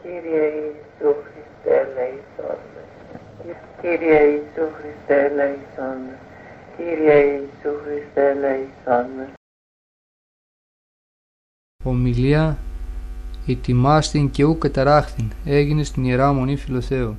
Κύριε Ιησού Χριστέ, ελέησόν με. Κύριε Ιησού Χριστέ, ελέησόν με. Κύριε Ιησού Χριστέ, ελέησόν με. Ομιλία ετοιμάστην και ου καταράχθην έγινε στην Ιερά Μονή Φιλοθέου.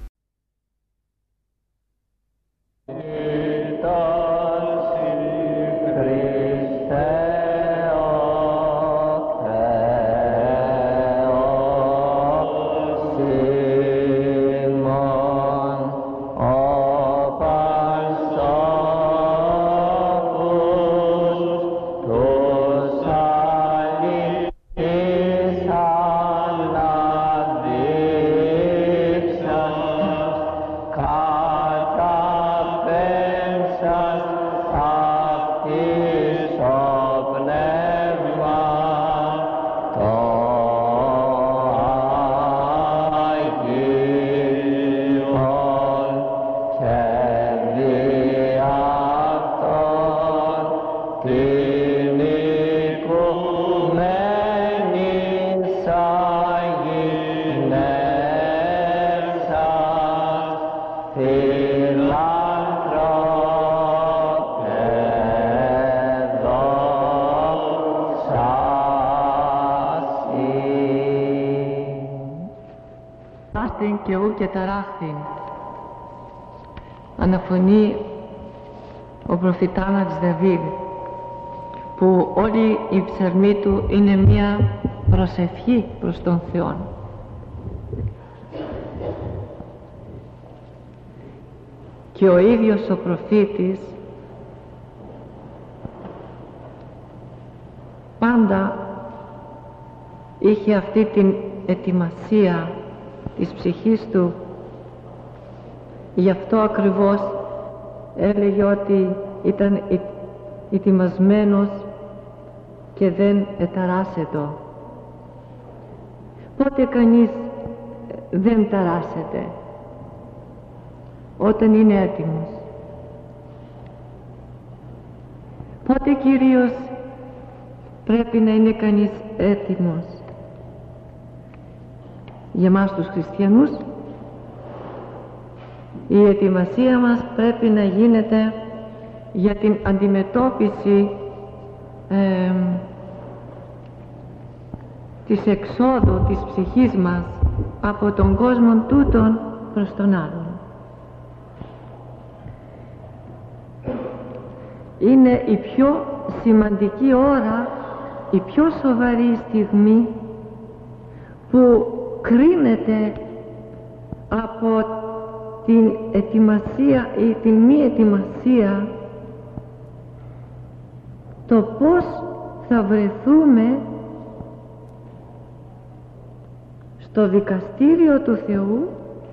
Και ου και ταράχθην αναφωνεί ο προφητάνας Δαβίδ, που όλη η ψαλμή του είναι μία προσευχή προς τον Θεό. Και ο ίδιος ο προφήτης πάντα είχε αυτή την ετοιμασία της ψυχής του. Γι' αυτό ακριβώς έλεγε ότι ήταν ετοιμασμένος και δεν εταράσσετο. Πότε κανείς δεν ταράσσεται? Όταν είναι έτοιμος. Πότε κυρίως πρέπει να είναι κανείς έτοιμος? Για μας τους χριστιανούς η ετοιμασία μας πρέπει να γίνεται για την αντιμετώπιση της εξόδου της ψυχής μας από τον κόσμο τούτον προς τον άλλον. Είναι η πιο σημαντική ώρα, η πιο σοβαρή στιγμή που κρίνεται από την ετοιμασία ή την μη ετοιμασία, το πώς θα βρεθούμε στο δικαστήριο του Θεού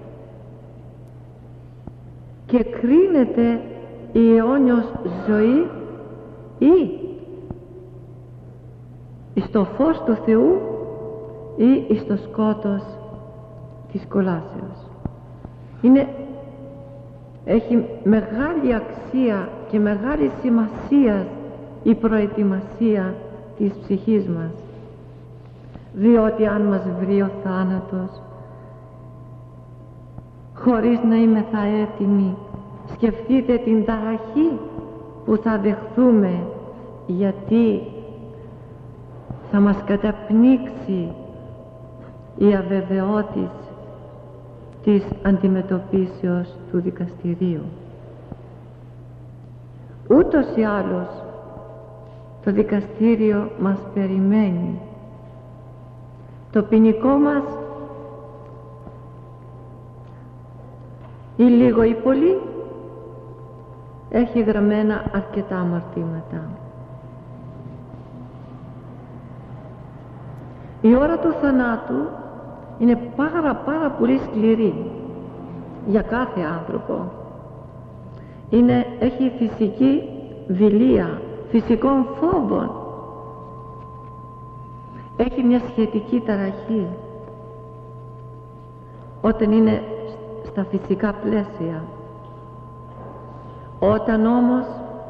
και κρίνεται η αιώνιος ζωή ή στο φως του Θεού ή στο σκότος της κολάσεως. Έχει μεγάλη αξία και μεγάλη σημασία η προετοιμασία της ψυχής μας, διότι αν μας βρει ο θάνατος χωρίς να είμεθα έτοιμοι, σκεφτείτε την ταραχή που θα δεχθούμε, γιατί θα μας καταπνίξει η αβεβαιότης της αντιμετωπίσεως του δικαστηρίου. Ούτως ή άλλως το δικαστήριο μας περιμένει. Το ποινικό μας ή λίγο ή πολύ έχει γραμμένα αρκετά αμαρτήματα. Η ώρα του θανάτου είναι πάρα πολύ σκληρή για κάθε άνθρωπο. Έχει φυσική δειλία, φυσικών φόβων. Έχει μια σχετική ταραχή όταν είναι στα φυσικά πλαίσια. Όταν όμως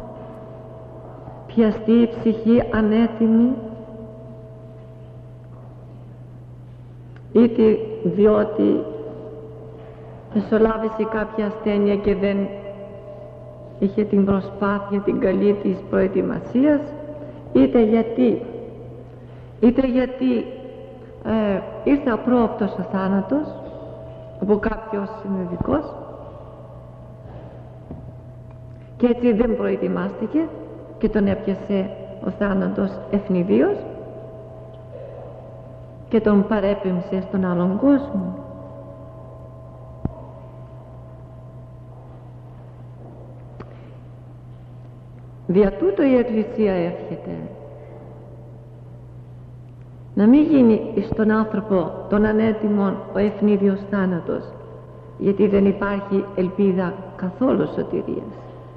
πιαστεί η ψυχή ανέτοιμη, είτε διότι μεσολάβησε κάποια ασθένεια και δεν είχε την προσπάθεια την καλή της προετοιμασίας, είτε γιατί ήρθε απρόοπτος ο θάνατος από κάποιος συνειδητικός και έτσι δεν προετοιμάστηκε και τον έπιασε ο θάνατος ευνηδίως και τον παρέπεμψε στον άλλον κόσμο. Δια τούτο η Εκκλησία εύχεται να μην γίνει στον άνθρωπο τον ανέτοιμον ο ευνίδιος θάνατος, γιατί δεν υπάρχει ελπίδα καθόλου σωτηρίας.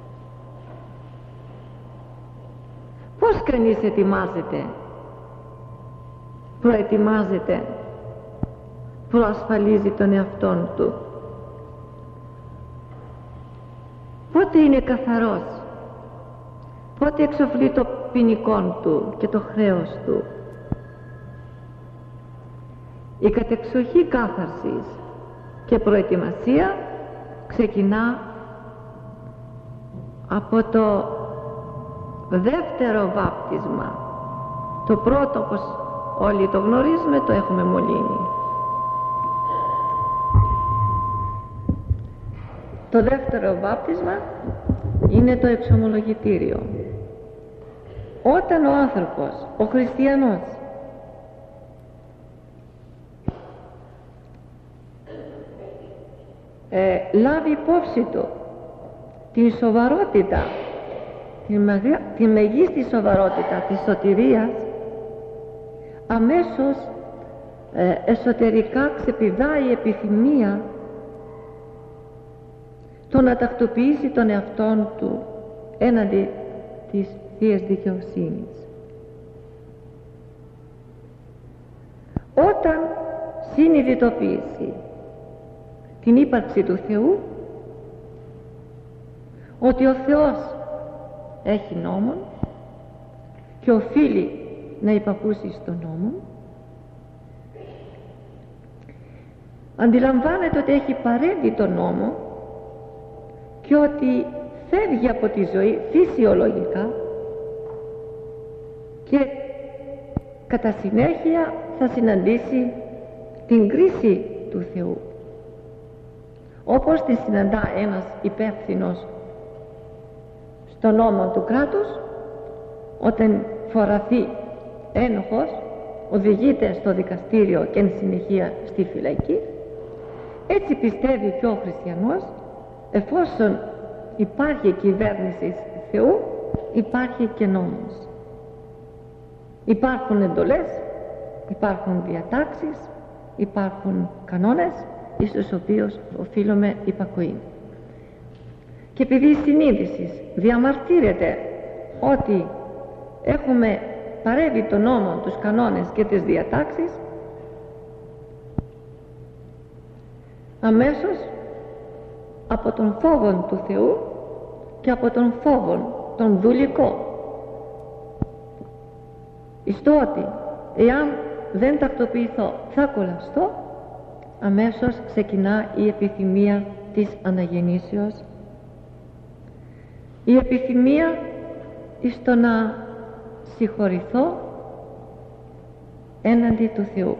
Πώς κανείς ετοιμάζεται, προετοιμάζεται, προασφαλίζει τον εαυτόν του? Πότε είναι καθαρός, πότε εξοφλεί το ποινικόν του και το χρέος του? Η κατεξοχή κάθαρσης και προετοιμασία ξεκινά από το δεύτερο βάπτισμα. Το πρώτο, όπως όλοι το γνωρίζουμε, το έχουμε μολύνει. Το δεύτερο βάπτισμα είναι το εξομολογητήριο. Όταν ο άνθρωπος, ο χριστιανός, λάβει υπόψη του την σοβαρότητα, τη μεγίστη σοβαρότητα της σωτηρίας, αμέσως εσωτερικά ξεπηδάει η επιθυμία το να τακτοποιήσει τον εαυτόν του έναντι της Θείας Δικαιοσύνης. Όταν συνειδητοποιήσει την ύπαρξη του Θεού, ότι ο Θεός έχει νόμον και οφείλει να υπακούσει στον νόμο, αντιλαμβάνεται ότι έχει παρέμβει τον νόμο και ότι φεύγει από τη ζωή φυσιολογικά και κατά συνέχεια θα συναντήσει την κρίση του Θεού, όπως τη συναντά ένας υπεύθυνος στον νόμο του κράτους όταν φοραθεί ένοχος, οδηγείται στο δικαστήριο και εν συνεχεία στη φυλακή. Έτσι πιστεύει και ο χριστιανός, εφόσον υπάρχει κυβέρνηση Θεού, υπάρχει και νόμος. Υπάρχουν εντολές, υπάρχουν διατάξεις, υπάρχουν κανόνες εις τους οποίους οφείλουμε υπακοή. Και επειδή η συνείδηση διαμαρτύρεται ότι έχουμε παρέβει τον νόμο, τους κανόνες και τις διατάξεις, αμέσως από τον φόβο του Θεού και από τον φόβο τον δουλικό, εις το ότι εάν δεν τακτοποιηθώ θα κολλαστώ, αμέσως ξεκινά η επιθυμία της αναγεννήσεως, η επιθυμία εις το να συγχωρηθώ έναντι του Θεού.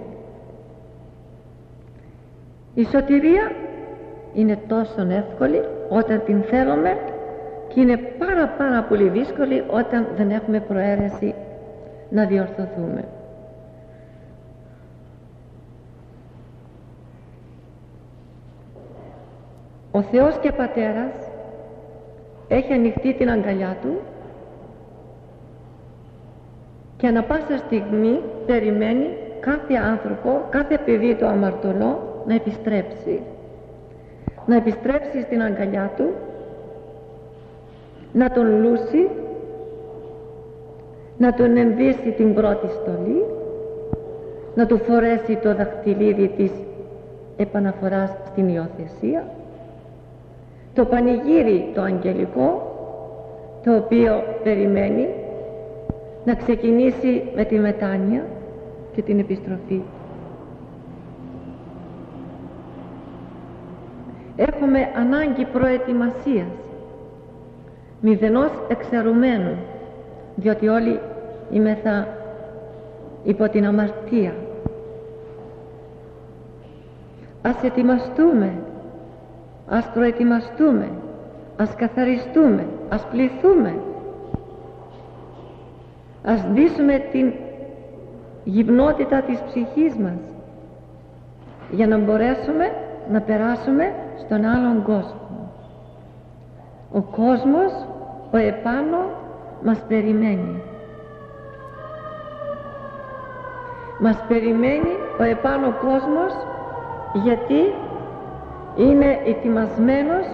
Η σωτηρία είναι τόσο εύκολη όταν την θέλουμε και είναι πάρα πολύ δύσκολη όταν δεν έχουμε προαίρεση να διορθωθούμε. Ο Θεός και Πατέρας έχει ανοιχτεί την αγκαλιά Του και ανα πάσα στιγμή περιμένει κάθε άνθρωπο, κάθε παιδί το αμαρτωλό να επιστρέψει. Να επιστρέψει στην αγκαλιά Του, να τον λούσει, να τον ενδύσει την πρώτη στολή, να του φορέσει το δαχτυλίδι της επαναφοράς στην υιοθεσία, το πανηγύρι το αγγελικό, το οποίο περιμένει να ξεκινήσει με τη μετάνοια και την επιστροφή. Έχουμε ανάγκη προετοιμασίας, μηδενός εξαιρουμένου, διότι όλοι είμεθα υπό την αμαρτία. Ας ετοιμαστούμε, ας προετοιμαστούμε, ας καθαριστούμε, ας πληθούμε, ας δείσουμε την γυμνότητα της ψυχής μας για να μπορέσουμε να περάσουμε στον άλλον κόσμο. Ο κόσμος, ο επάνω, μας περιμένει. Μας περιμένει ο επάνω κόσμος, γιατί είναι ετοιμασμένος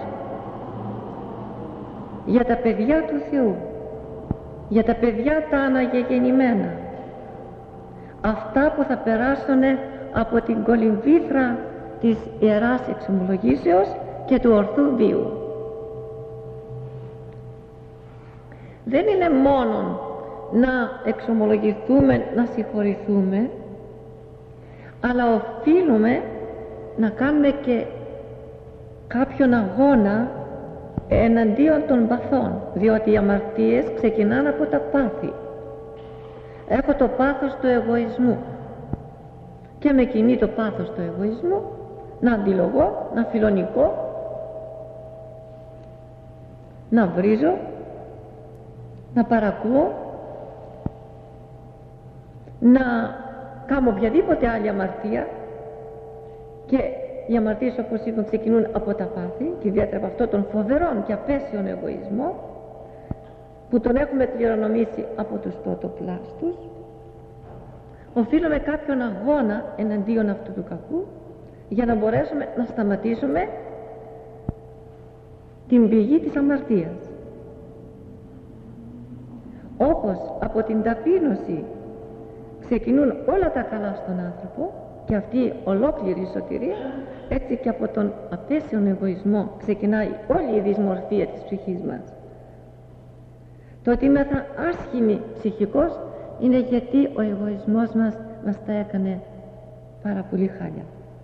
για τα παιδιά του Θεού, για τα παιδιά τα αναγεγεννημένα, αυτά που θα περάσουν από την κολυμβήθρα της Ιεράς Εξομολογήσεως και του ορθού βίου. Δεν είναι μόνο να εξομολογηθούμε, να συγχωρηθούμε, αλλά οφείλουμε να κάνουμε και κάποιον αγώνα εναντίον των παθών, διότι οι αμαρτίες ξεκινάνε από τα πάθη. Έχω το πάθος του εγωισμού και με κινεί το πάθος του εγωισμού να αντιλογώ, να φιλονικώ, να βρίζω, να παρακούω, να κάνω οποιαδήποτε άλλη αμαρτία. Και οι αμαρτίες, όπως είπαμε, ξεκινούν από τα πάθη και ιδιαίτερα από αυτό τον φοβερόν και απέσιον εγωισμό που τον έχουμε κληρονομήσει από τους πρωτοπλάστους. Οφείλουμε κάποιον αγώνα εναντίον αυτού του κακού για να μπορέσουμε να σταματήσουμε την πηγή της αμαρτίας. Όπως από την ταπείνωση ξεκινούν όλα τα καλά στον άνθρωπο και αυτή η ολόκληρη σωτηρία, έτσι και από τον απέσιον εγωισμό ξεκινάει όλη η δυσμορφία της ψυχής μας. Το ότι είμαστε άσχημοι ψυχικώς είναι γιατί ο εγωισμός μας τα έκανε πάρα πολύ χάλια.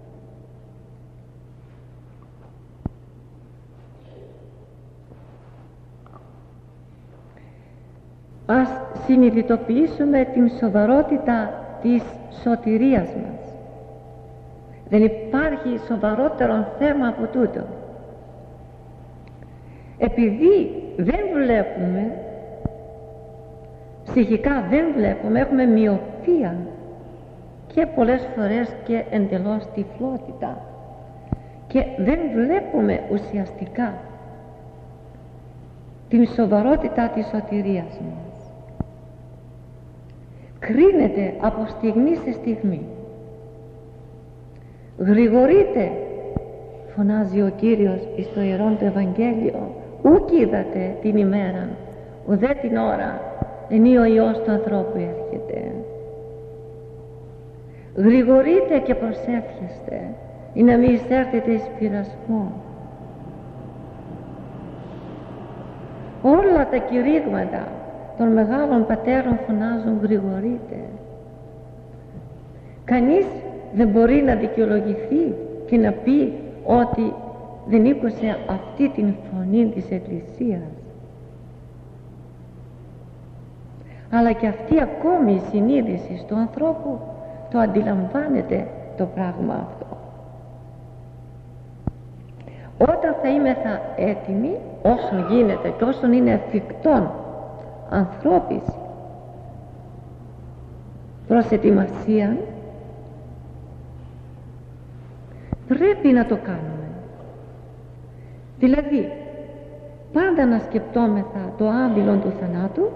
Ας συνειδητοποιήσουμε την σοβαρότητα της σωτηρίας μας. Δεν υπάρχει σοβαρότερο θέμα από τούτο. Επειδή δεν βλέπουμε, ψυχικά δεν βλέπουμε, έχουμε μοιοπία και πολλές φορές και εντελώς τυφλότητα και δεν βλέπουμε ουσιαστικά την σοβαρότητα της σωτηρίας μας. Κρίνεται από στιγμή σε στιγμή. Γρηγορείτε, φωνάζει ο Κύριος στο Ιερόν το Ευαγγέλιο, ουκ είδατε την ημέρα, ουδέ την ώρα, ενή ο Υιός του ανθρώπου έρχεται. Γρηγορείτε και προσεύχεστε, ή να μην εισέρθετε εις πειρασμό. Όλα τα κηρύγματα των μεγάλων πατέρων φωνάζουν γρηγορείτε. Κανείς δεν μπορεί να δικαιολογηθεί και να πει ότι δεν ήκουσε αυτή την φωνή της Εκκλησίας. Αλλά και αυτή ακόμη η συνείδηση του ανθρώπου το αντιλαμβάνεται το πράγμα αυτό. Όταν θα είμεθα έτοιμοι, όσο γίνεται και όσον είναι εφικτόν ανθρώπης προς ετοιμασία, πρέπει να το κάνουμε. Δηλαδή πάντα να σκεπτόμεθα το άμυλο του θανάτου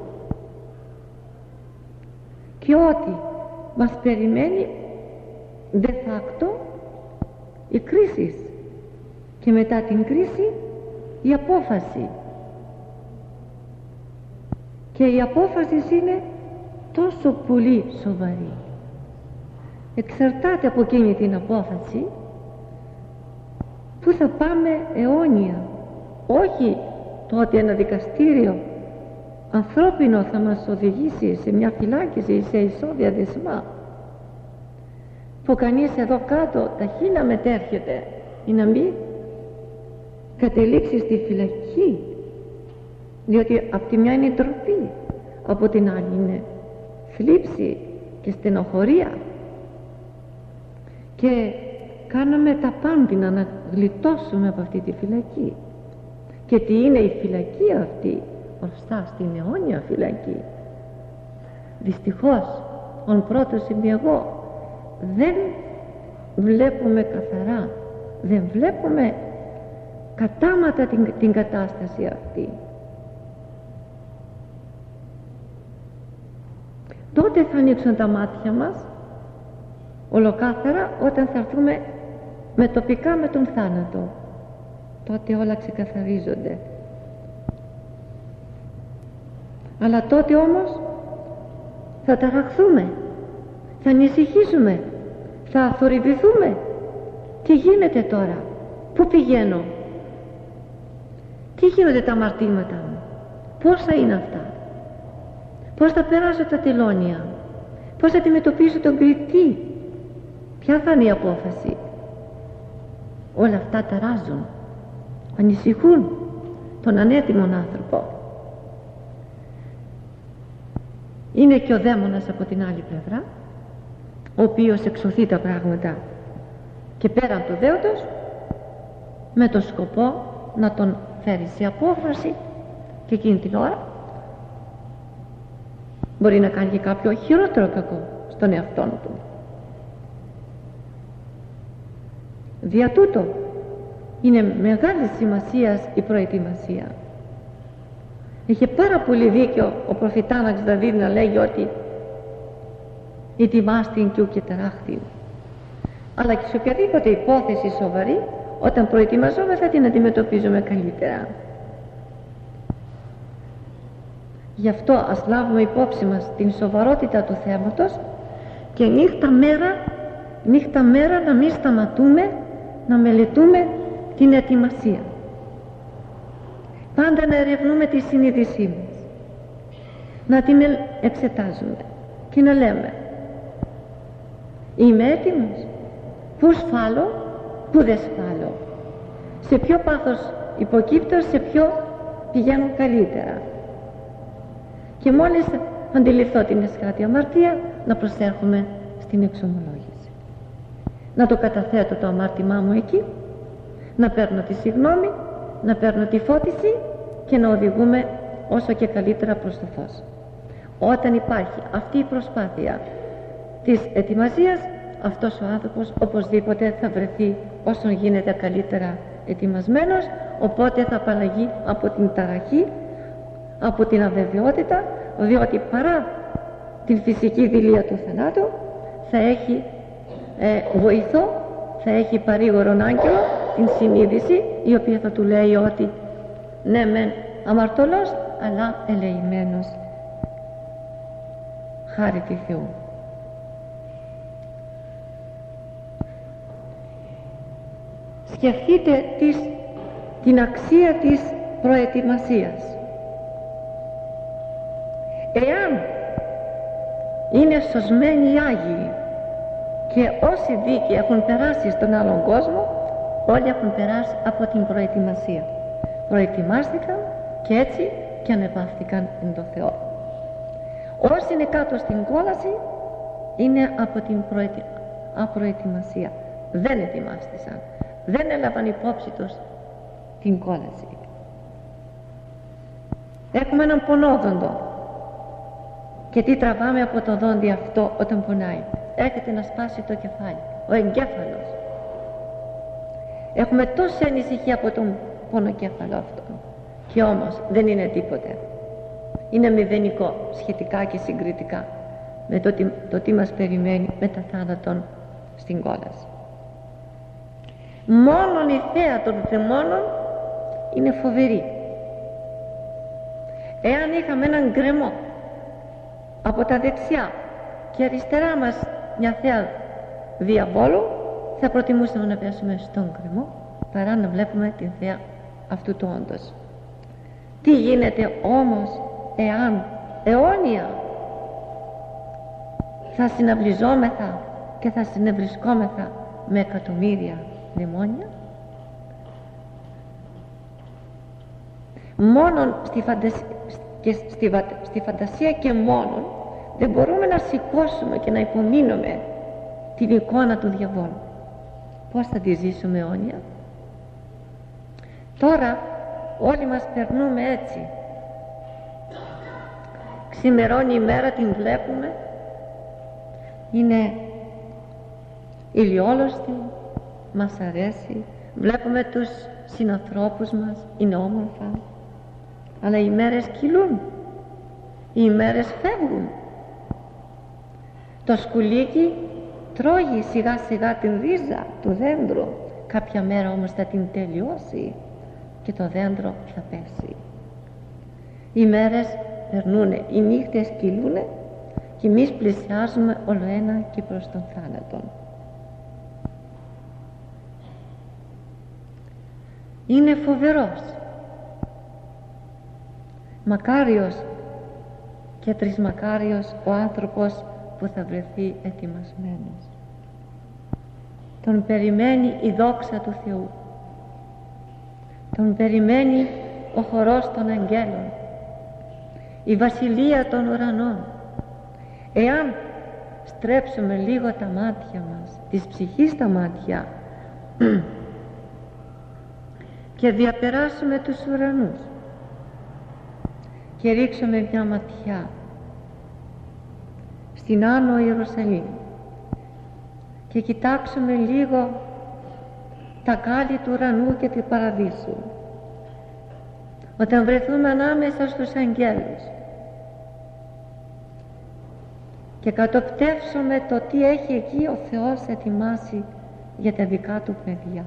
και ότι μας περιμένει de facto η κρίση και μετά την κρίση η απόφαση, και η απόφαση είναι τόσο πολύ σοβαρή. Εξαρτάται από εκείνη την απόφαση που θα πάμε αιώνια. Όχι το ότι ένα δικαστήριο ανθρώπινο θα μας οδηγήσει σε μια φυλάκιση ή σε ισόβια δεσμά, που κανείς εδώ κάτω ταχύ να μετέρχεται ή να μην κατελήξει στη φυλακή, διότι από τη μια είναι η ντροπή, από την άλλη είναι θλίψη και στενοχωρία, και κάναμε τα πάντινα να γλιτώσουμε από αυτή τη φυλακή. Και τι είναι η φυλακή αυτή? Μπροστά στην αιώνια φυλακή. Δυστυχώς, ον πρώτος είμαι εγώ, δεν βλέπουμε καθαρά, δεν βλέπουμε κατάματα την κατάσταση αυτή. Τότε θα ανοίξουν τα μάτια μας ολοκάθαρα, όταν θα έρθουμε με τοπικά με τον θάνατο. Τότε όλα ξεκαθαρίζονται. Αλλά τότε όμως θα ταραχθούμε, θα ανησυχήσουμε, θα θορυβηθούμε. Τι γίνεται τώρα? Πού πηγαίνω? Τι γίνονται τα αμαρτήματα μου? Πώς θα είναι αυτά? Πώς θα περάσω τα τελώνια? Πώς θα αντιμετωπίσω τον κριτή? Ποια θα είναι η απόφαση? Όλα αυτά ταράζουν, ανησυχούν τον ανέτοιμον άνθρωπο. Είναι και ο δαίμονας από την άλλη πλευρά, ο οποίος εξωθεί τα πράγματα και πέραν του δέοντος, με το σκοπό να τον φέρει σε απόφαση, και εκείνη την ώρα μπορεί να κάνει και κάποιο χειρότερο κακό στον εαυτόν του. Δια τούτο είναι μεγάλη σημασία η προετοιμασία. Είχε πάρα πολύ δίκιο ο προφητάναξ Δαβίδ να λέγει ότι ετοιμάστην και ουκ ταράχθην. Αλλά και σε οποιαδήποτε υπόθεση σοβαρή, όταν προετοιμαζόμεθα, την αντιμετωπίζουμε καλύτερα. Γι' αυτό ας λάβουμε υπόψη μας την σοβαρότητα του θέματος και νύχτα μέρα να μην σταματούμε να μελετούμε την ετοιμασία. Πάντα να ερευνούμε τη συνείδησή μας, να την εξετάζουμε και να λέμε: είμαι έτοιμος? Πού σφάλω? Πού δεν σφάλω? Σε ποιο πάθος υποκύπτω? Σε ποιο πηγαίνω καλύτερα? Και μόλις αντιληφθώ την εσχάτη αμαρτία, να προσέρχομαι στην εξομολόγηση. Να το καταθέτω το αμάρτημά μου εκεί, να παίρνω τη συγγνώμη, να παίρνω τη φώτιση και να οδηγούμε όσο και καλύτερα προς το φως. Όταν υπάρχει αυτή η προσπάθεια της ετοιμασίας, αυτός ο άνθρωπος οπωσδήποτε θα βρεθεί όσο γίνεται καλύτερα ετοιμασμένος, οπότε θα απαλλαγεί από την ταραχή, από την αβεβαιότητα, διότι παρά την φυσική δειλία του θανάτου θα έχει βοηθό, θα έχει παρήγορον άγγελο, την συνείδηση, η οποία θα του λέει ότι ναι μεν αμαρτωλός, αλλά ελεημένος χάρη του Θεού. Σκεφτείτε την αξία της προετοιμασίας. Εάν είναι σωσμένοι οι Άγιοι και όσοι δίκαιοι έχουν περάσει στον άλλον κόσμο, όλοι έχουν περάσει από την προετοιμασία. Προετοιμάστηκαν και έτσι και ανεβάστηκαν εν το Θεό. Όσοι είναι κάτω στην κόλαση είναι από την απροετοιμασία. Δεν ετοιμάστησαν, δεν έλαβαν υπόψη τους την κόλαση. Έχουμε έναν πονόδοντο. Και τι τραβάμε από το δόντι αυτό όταν πονάει? Έρχεται να σπάσει το κεφάλι, ο εγκέφαλος. Έχουμε τόση ανησυχία από τον πονοκέφαλο αυτό, και όμως δεν είναι τίποτε. Είναι μηδενικό σχετικά και συγκριτικά με το τι μας περιμένει μετά θάνατον στην κόλαση. Μόνον η θέα των δαιμόνων είναι φοβερή. Εάν είχαμε έναν γκρεμό από τα δεξιά και αριστερά μας μια θέα διαβόλου, θα προτιμούσαμε να πέσουμε στον γκρεμό παρά να βλέπουμε την θέα αυτού του όντως. Τι γίνεται όμως εάν αιώνια θα συναυλιζόμεθα και θα συνευρισκόμεθα με εκατομμύρια δαιμόνια? Μόνον στη φαντασία και μόνον δεν μπορούμε να σηκώσουμε και να υπομείνουμε την εικόνα του διαβόλου. Πώς θα τη ζήσουμε αιώνια? Τώρα όλοι μας περνούμε έτσι. Ξημερώνει η μέρα, την βλέπουμε, είναι ηλιόλουστη, μας αρέσει, βλέπουμε τους συνανθρώπους μας, είναι όμορφα, αλλά οι μέρες κυλούν, οι μέρες φεύγουν. Το σκουλίκι τρώγει σιγά σιγά την ρίζα του δέντρου, κάποια μέρα όμως θα την τελειώσει και το δέντρο θα πέσει. Οι μέρες περνούνε, οι νύχτες κυλούνε και εμείς πλησιάζουμε όλο ένα και προς τον θάνατο. Είναι φοβερός, μακάριος και τρισμακάριος ο άνθρωπος που θα βρεθεί ετοιμασμένος. Τον περιμένει η δόξα του Θεού, τον περιμένει ο χορός των αγγέλων, η βασιλεία των ουρανών. Εάν στρέψουμε λίγο τα μάτια μας, της ψυχής τα μάτια, και διαπεράσουμε τους ουρανούς και ρίξουμε μια ματιά στην Άνω Ιερουσαλήμ και κοιτάξουμε λίγο τα κάλλη του ουρανού και του παραδείσου, όταν βρεθούμε ανάμεσα στους αγγέλους και κατοπτεύσουμε το τι έχει εκεί ο Θεός ετοιμάσει για τα δικά του παιδιά,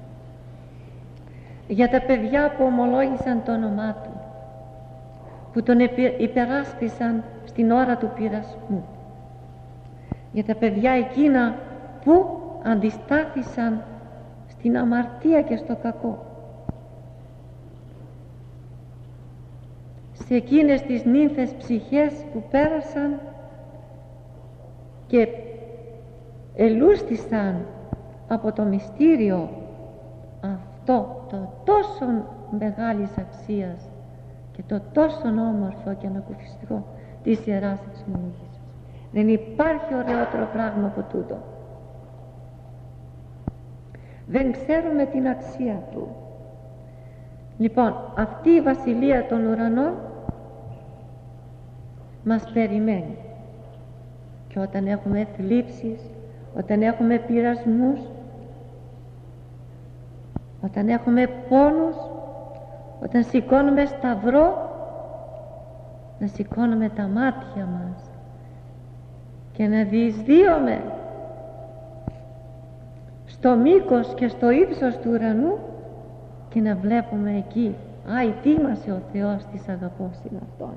για τα παιδιά που ομολόγησαν το όνομά του, που τον υπεράσπισαν στην ώρα του πειρασμού, για τα παιδιά εκείνα που αντιστάθησαν στην αμαρτία και στο κακό, σε εκείνες τις νύμφες ψυχές που πέρασαν και ελούστησαν από το μυστήριο αυτό το τόσο μεγάλης αξίας και το τόσο όμορφο και ανακουφιστικό της Ιεράς Εξομολογήσεως. Δεν υπάρχει ωραιότερο πράγμα από τούτο. Δεν ξέρουμε την αξία του. Λοιπόν, αυτή η βασιλεία των ουρανών μας περιμένει, και όταν έχουμε θλίψεις, όταν έχουμε πειρασμούς, όταν έχουμε πόνους, όταν σηκώνουμε σταυρό, να σηκώνουμε τα μάτια μας και να διεισδύουμε στο μήκος και στο ύψος του ουρανού και να βλέπουμε εκεί, ετοίμασε ο Θεός της αγαπώσιν Αυτόν,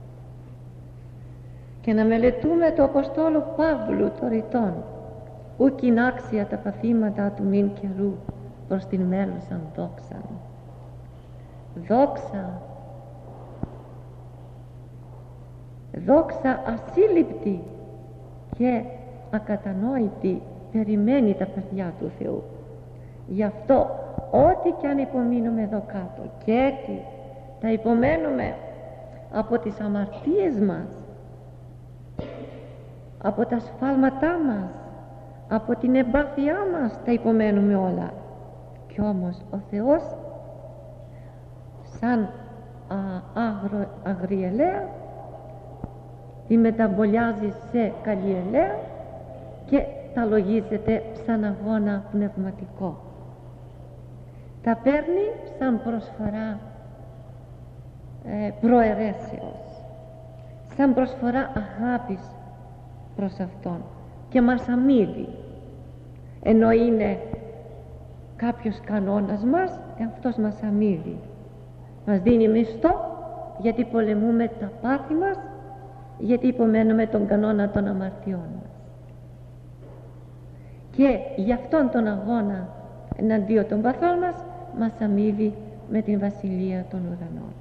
και να μελετούμε το Αποστόλου Παύλου το ρητόν, ούκ ειν άξια τα παθήματα του μην καιρού προς την μέλουσαν δόξαν. Δόξα ασύλληπτη και ακατανόητη περιμένει τα παιδιά του Θεού. Γι' αυτό ό,τι και αν υπομείνουμε εδώ κάτω, και έτσι τα υπομένουμε από τις αμαρτίες μας, από τα σφάλματά μας, από την εμπάθειά μας, τα υπομένουμε όλα. Κι όμως ο Θεός σαν αγριελαία τη μεταμπολιάζει σε καλλιελαία και τα λογίζεται σαν αγώνα πνευματικό. Τα παίρνει σαν προσφορά προαιρέσεως, σαν προσφορά αγάπης προς Αυτόν, και μας αμείβει. Ενώ είναι κάποιος κανόνας μας, αυτός μας αμείβει. Μας δίνει μισθό γιατί πολεμούμε τα πάθη μας, γιατί υπομένουμε τον κανόνα των αμαρτιών μας. Και γι' αυτόν τον αγώνα εναντίον των παθών μας αμείβει με την βασιλεία των ουρανών.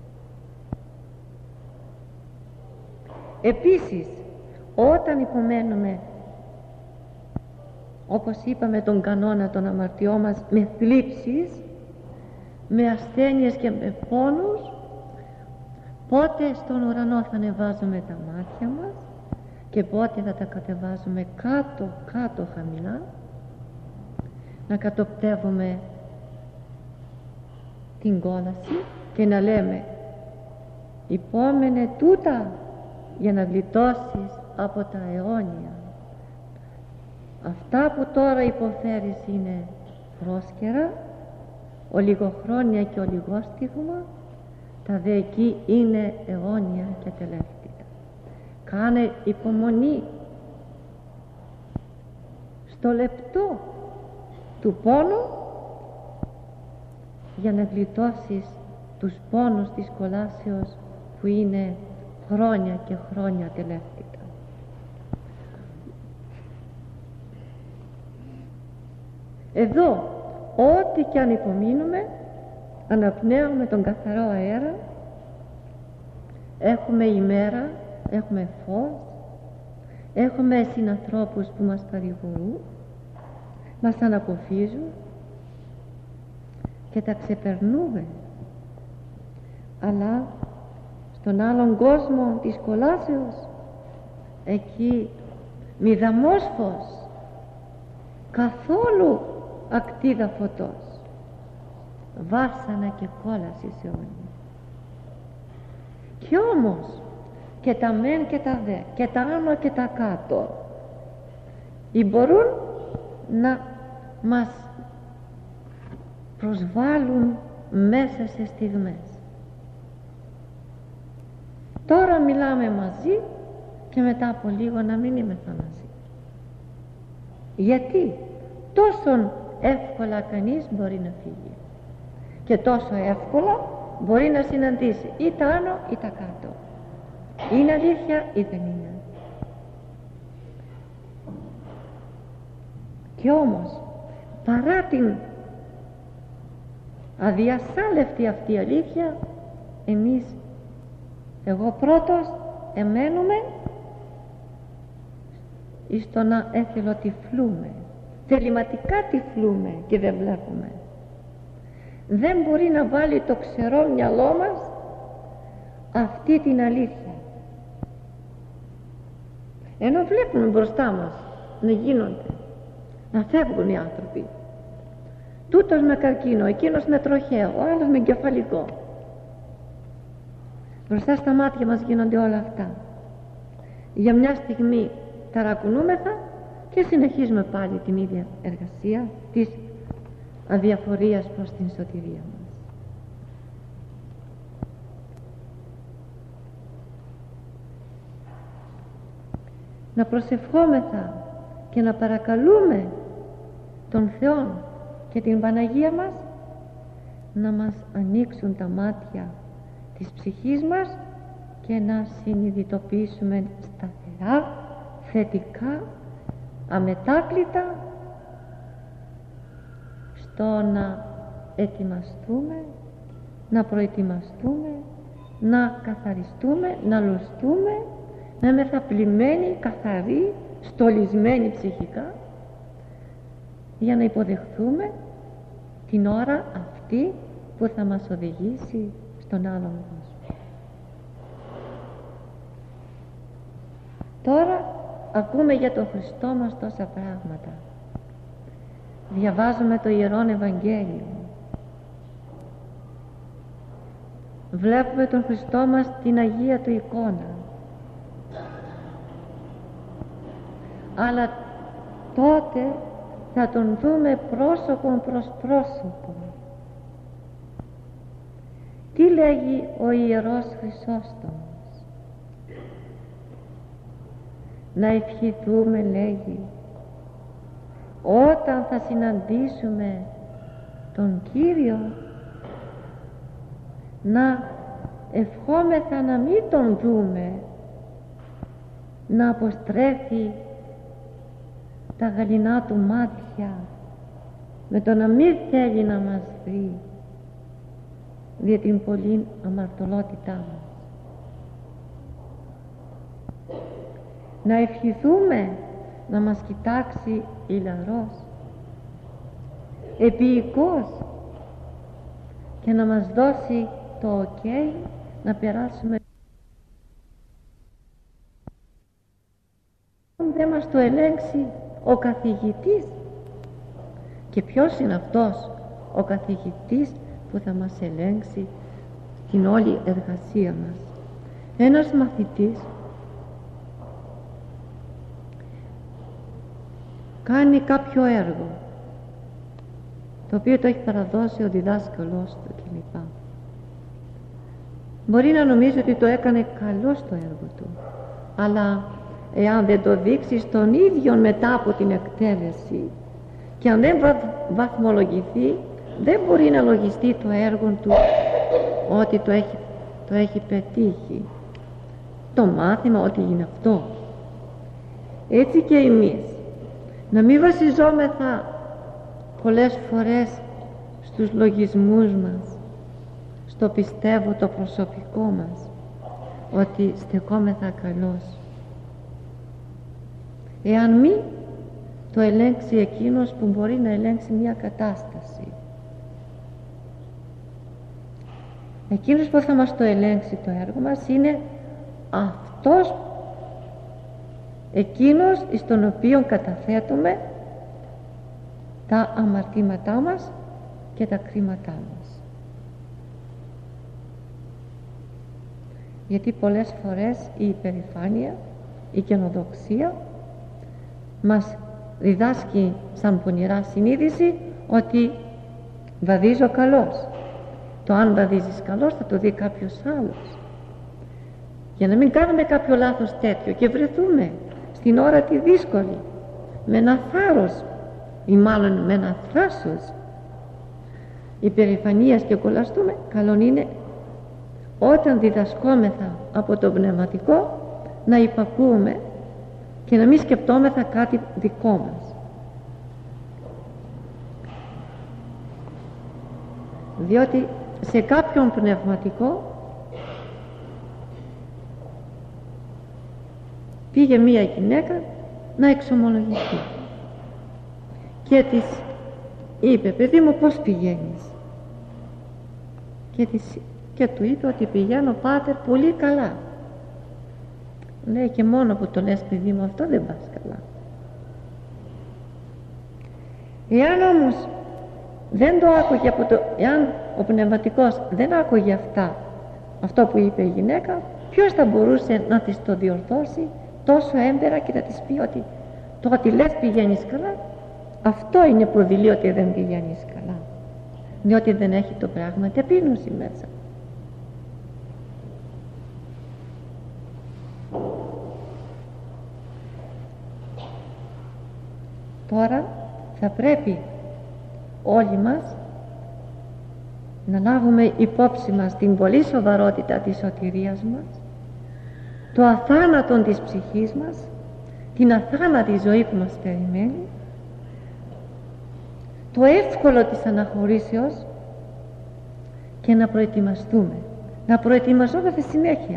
Επίσης, όταν υπομένουμε, όπως είπαμε, τον κανόνα των αμαρτιών μας με θλίψεις, με ασθένειες και με πόνους, πότε στον ουρανό θα ανεβάζουμε τα μάτια μας και πότε θα τα κατεβάζουμε κάτω κάτω χαμηλά, να κατοπτεύουμε την κόλαση και να λέμε υπόμενε τούτα για να γλιτώσεις από τα αιώνια. Αυτά που τώρα υποφέρεις είναι πρόσκαιρα, ολιγοχρόνια και ολιγόστιγμα, τα δε εκεί είναι αιώνια και τελεύτητα. Κάνε υπομονή στο λεπτό του πόνου για να γλιτώσεις τους πόνους της κολάσεως που είναι χρόνια και χρόνια τελεύτητα. Εδώ ό,τι και αν υπομείνουμε, αναπνέουμε τον καθαρό αέρα, έχουμε ημέρα, έχουμε φως, έχουμε συνανθρώπους που μας παρηγορούν, μας αναποφύζουν και τα ξεπερνούμε. Αλλά στον άλλον κόσμο της κολάσεως, εκεί μηδαμός φως, καθόλου ακτίδα φωτός, βάσανα και κόλαση σε αιώνια. Κι όμως και τα μεν και τα δε, και τα άνω και τα κάτω, μπορούν να μας προσβάλλουν μέσα σε στιγμές. Τώρα μιλάμε μαζί και μετά από λίγο να μην είμαστε μαζί. Γιατί τόσο εύκολα κανείς μπορεί να φύγει και τόσο εύκολα μπορεί να συναντήσει ή τα άνω ή τα κάτω. Είναι αλήθεια ή δεν είναι? Και όμως παρά την αδιασάλευτη αυτή αλήθεια, εμείς, εγώ πρώτος, εμένουμε εις το να εθελοτυφλούμε, θεληματικά τυφλούμε και δεν βλέπουμε. Δεν μπορεί να βάλει το ξερό μυαλό μας αυτή την αλήθεια, ενώ βλέπουμε μπροστά μας να γίνονται, να φεύγουν οι άνθρωποι, τούτος με καρκίνο, εκείνος με τροχαίο, ο άλλος με εγκεφαλικό. Μπροστά στα μάτια μας γίνονται όλα αυτά. Για μια στιγμή ταρακουνούμεθα και συνεχίζουμε πάλι την ίδια εργασία της αδιαφορίας προς την σωτηρία μας. Να προσευχόμεθα και να παρακαλούμε τον Θεό και την Παναγία μας να μας ανοίξουν τα μάτια της ψυχής μας και να συνειδητοποιήσουμε σταθερά, θετικά, αμετάκλητα στο να ετοιμαστούμε, να προετοιμαστούμε, να καθαριστούμε, να λουστούμε, να είμαστε πλημμένοι, καθαροί, στολισμένοι ψυχικά, για να υποδεχθούμε την ώρα αυτή που θα μας οδηγήσει στον άλλον κόσμο. Τώρα ακούμε για τον Χριστό μας τόσα πράγματα. Διαβάζουμε το Ιερόν Ευαγγέλιο. Βλέπουμε τον Χριστό μας την Αγία Του εικόνα. Αλλά τότε θα τον δούμε πρόσωπον προς πρόσωπο. Τι λέγει ο Ιερός Χρυσόστομος? Να ευχηθούμε, λέγει, όταν θα συναντήσουμε τον Κύριο, να ευχόμεθα να μην τον δούμε να αποστρέφει τα γαληνά του μάτια με το να μην θέλει να μας βρει δια την πολύ αμαρτωλότητά μας. Να ευχηθούμε να μας κοιτάξει ηλαρός, επίοικος, και να μας δώσει το ok να περάσουμε. Δεν μας το ελέγξει ο καθηγητής. Και ποιος είναι αυτός ο καθηγητής που θα μας ελέγξει την όλη εργασία μας? Ένας μαθητής κάνει κάποιο έργο το οποίο το έχει παραδώσει ο διδάσκαλός του κλπ. Μπορεί να νομίζει ότι το έκανε καλό στο έργο του, αλλά εάν δεν το δείξει στον ίδιο μετά από την εκτέλεση και αν δεν βαθμολογηθεί, δεν μπορεί να λογιστεί το έργο του ότι το έχει πετύχει το μάθημα, ότι είναι αυτό. Έτσι και εμείς να μην βασιζόμεθα πολλές φορές στους λογισμούς μας, στο πιστεύω το προσωπικό μας ότι στεκόμεθα καλώς, εάν μη το ελέγξει εκείνος που μπορεί να ελέγξει μια κατάσταση. Εκείνος που θα μας το ελέγξει το έργο μας είναι αυτός, εκείνος στον οποίο καταθέτουμε τα αμαρτήματά μας και τα κρίματά μας. Γιατί πολλές φορές η υπερηφάνεια, η καινοδοξία μας διδάσκει σαν πονηρά συνείδηση ότι βαδίζω καλώς. Το αν βαδίζεις καλώς θα το δει κάποιος άλλος. Για να μην κάνουμε κάποιο λάθος τέτοιο και βρεθούμε στην ώρα τη δύσκολη με ένα θάρρος ή μάλλον με ένα θράσος υπερηφανίας και κολλαστούμε, καλόν είναι όταν διδασκόμεθα από το πνευματικό να υπακούμε και να μην σκεπτόμεθα κάτι δικό μας. Διότι σε κάποιον πνευματικό πήγε μία γυναίκα να εξομολογηθεί και της είπε, παιδί μου, πώς πηγαίνεις? Και του είπε ότι πηγαίνω, πάτερ, πολύ καλά. Λέει, και μόνο που το λες, παιδί μου, αυτό δεν πας καλά. Εάν όμως δεν το άκουγε εάν ο πνευματικός δεν άκουγε αυτό που είπε η γυναίκα, ποιος θα μπορούσε να της το διορθώσει τόσο έμπερα και να της πει ότι το ότι λες πηγαίνεις καλά, αυτό είναι που δηλεί ότι δεν πηγαίνεις καλά, διότι δεν έχει το πράγμα ταπείνωση μέσα. Τώρα θα πρέπει όλοι μας να λάβουμε υπόψη μας την πολύ σοβαρότητα της σωτηρίας μας, το αθάνατον της ψυχής μας, την αθάνατη ζωή που μας περιμένει, το εύκολο της αναχωρήσεως και να προετοιμαστούμε, να προετοιμαζόμαστε συνέχεια.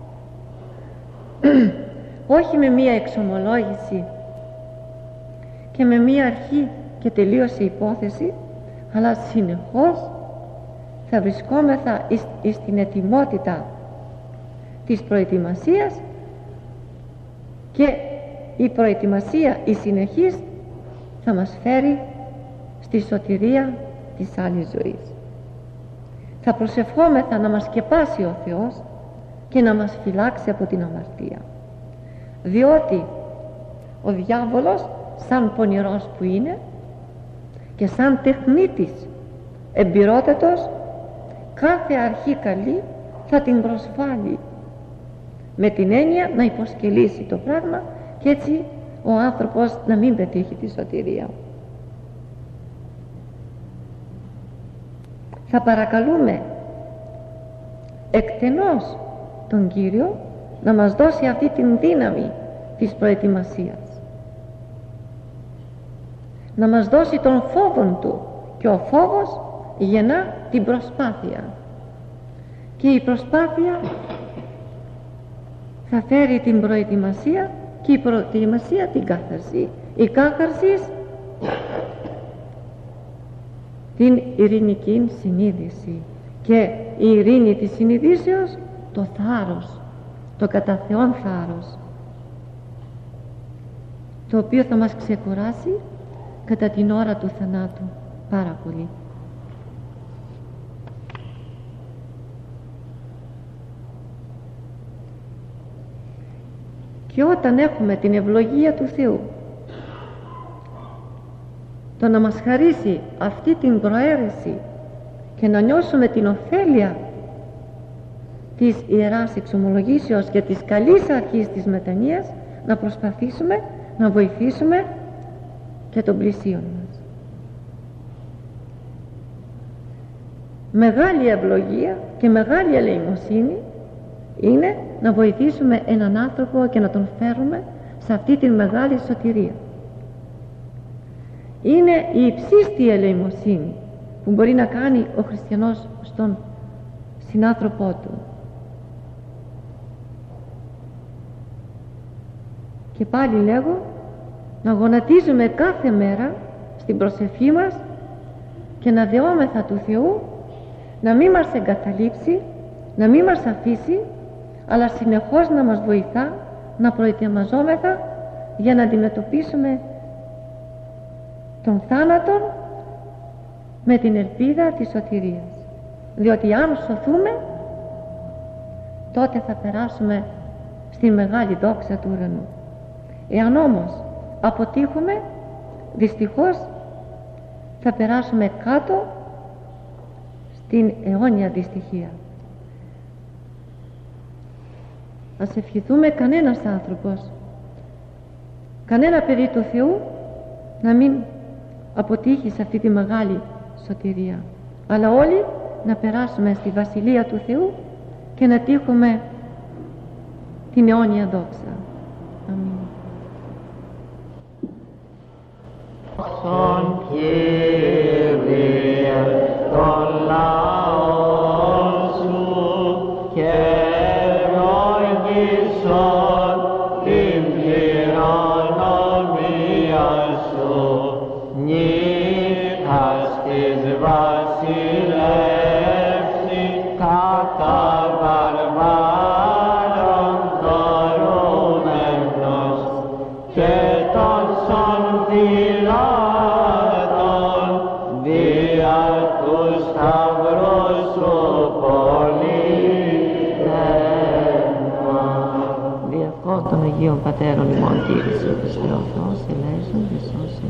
Όχι με μία εξομολόγηση και με μία αρχή και τελείωσε η υπόθεση, αλλά συνεχώς θα βρισκόμεθα στην ετοιμότητα της προετοιμασίας και η προετοιμασία η συνεχής θα μας φέρει στη σωτηρία της άλλης ζωής. Θα προσευχόμεθα να μας σκεπάσει ο Θεός και να μας φυλάξει από την αμαρτία, διότι ο διάβολος σαν πονηρός που είναι και σαν τεχνίτης εμπειρότατος, κάθε αρχή καλή θα την προσβάλλει με την έννοια να υποσκελίσει το πράγμα και έτσι ο άνθρωπος να μην πετύχει τη σωτηρία. Θα παρακαλούμε εκτενώς τον Κύριο να μας δώσει αυτή την δύναμη της προετοιμασίας, να μας δώσει τον φόβο Του, και ο φόβος γεννά την προσπάθεια και η προσπάθεια θα φέρει την προετοιμασία και η προετοιμασία την κάθαρση, η κάθαρση την ειρηνική συνείδηση. και η ειρήνη της συνειδήσεως το θάρρος, το κατά Θεόν θάρρος, το οποίο θα μας ξεκουράσει κατά την ώρα του θανάτου πάρα πολύ. Και όταν έχουμε την ευλογία του Θεού, το να μας χαρίσει αυτή την προαίρεση και να νιώσουμε την ωφέλεια της Ιεράς Εξομολογήσεως και της καλής αρχής της μετανοίας, να προσπαθήσουμε να βοηθήσουμε και τον πλησίον μας. Μεγάλη ευλογία και μεγάλη ελεημοσύνη είναι να βοηθήσουμε έναν άνθρωπο και να τον φέρουμε σε αυτή την μεγάλη σωτηρία. Είναι η υψίστη ελεημοσύνη που μπορεί να κάνει ο χριστιανός στον συνάνθρωπό του. Και πάλι λέγω, να γονατίζουμε κάθε μέρα στην προσευχή μας και να δεόμεθα του Θεού να μην μας εγκαταλείψει, να μην μας αφήσει, αλλά συνεχώς να μας βοηθά να προετοιμαζόμεθα για να αντιμετωπίσουμε τον θάνατο με την ελπίδα της σωτηρίας. Διότι αν σωθούμε, τότε θα περάσουμε στη μεγάλη δόξα του ουρανού. Εάν όμως αποτύχουμε, δυστυχώς θα περάσουμε κάτω στην αιώνια δυστυχία. Ας ευχηθούμε κανένας άνθρωπος, κανένα παιδί του Θεού να μην αποτύχει σε αυτή τη μεγάλη σωτηρία, αλλά όλοι να περάσουμε στη Βασιλεία του Θεού και να τύχουμε την αιώνια δόξα. Αμήν. Son Kyrie, τον λαόν σου και ευλογήσον την κληρονομία σου, νύχας της βασιλεύση κατά βαρβάρων δωρούμενος και τόσων δηλάτων δια του σταυρού σου πολύτευμα. Δι' αυτό των Αγίων Πατέρων ημών Κύριε Χριστός Θεός, ελέησον και σώσον.